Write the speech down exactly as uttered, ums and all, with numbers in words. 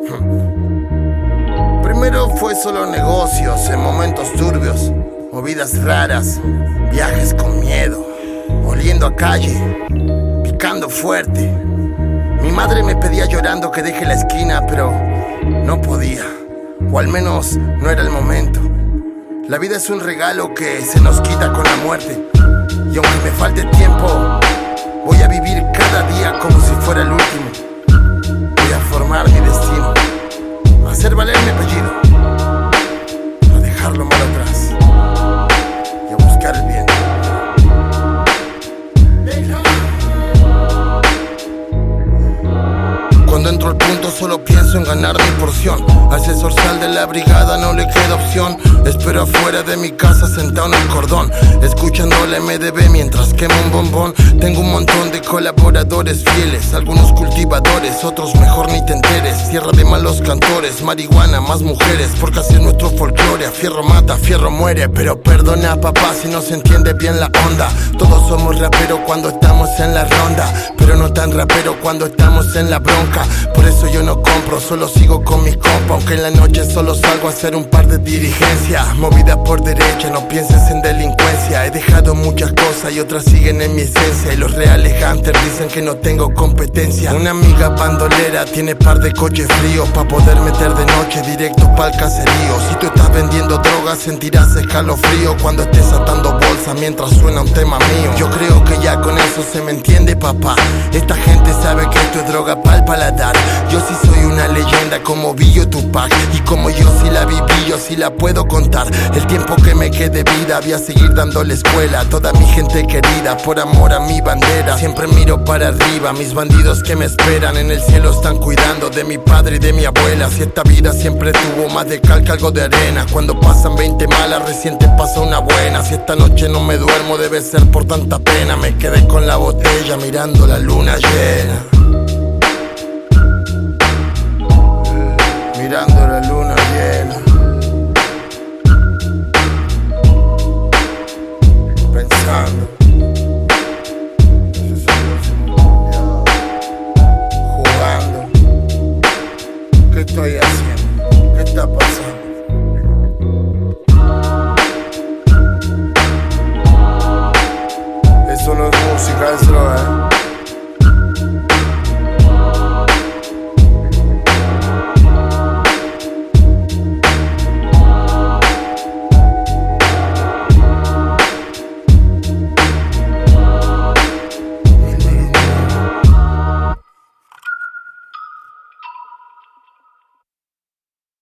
Primero fue solo negocios en momentos turbios, movidas raras, viajes con miedo, oliendo a calle, picando fuerte. Mi madre me pedía llorando que deje la esquina, pero no podía, o al menos no era el momento. La vida es un regalo que se nos quita con la muerte, y aunque me falte tiempo, voy a vivir cada día como si fuera el último. Voy a formar mi destino, a hacer valer mi apellido, a dejar lo malo atrás y a buscar el bien. Cuando entro al punto solo pienso en ganar mi porción. Al zorzal de la brigada no le queda opción. Espero afuera de mi casa sentado en el cordón, escuchando la M D B mientras quemo un bombón. Tengo un montón de colaboradores fieles, algunos cultivadores, otros mejor ni te enteres. Tierra de malos cantores, marihuana, más mujeres, porque así es nuestro folclore. A fierro mata, a fierro muere, pero perdona papá si no se entiende bien la onda. Todos somos raperos cuando estamos en la ronda, pero no tan rapero cuando estamos en la bronca. Por eso yo no compro, solo sigo con mis compas, aunque en la noche solo salgo a hacer un par de dirigencias. Movida por derecha, no pienses en delincuencia. He dejado muchas cosas y otras siguen en mi esencia, y los reales hunters dicen que no tengo competencia. Una amiga bandolera tiene par de coches fríos pa' poder meter de noche directo pa'l caserío. Si tú estás vendiendo drogas sentirás escalofrío cuando estés atando bolsa mientras suena un tema mío. Yo creo que ya con eso se me entiende papá. Esta gente sabe que esto es droga pa'l paladar. Yo sí soy una leyenda como Billo Tupac, y como yo sí la viví, yo sí la puedo contar. El tiempo que me quede vida voy a seguir dándole escuela a toda mi gente querida, por amor a mi bandera. Siempre miro para arriba, mis bandidos que me esperan en el cielo están cuidando de mi padre y de mi abuela. Si esta vida siempre tuvo más de cal que algo de arena, cuando pasan veinte malas recién te pasa una buena. Si esta noche no me duermo debe ser por tanta pena. Me quedé con la botella mirando la luna llena, mirando la luna llena, pensando, jugando, ¿qué estoy haciendo?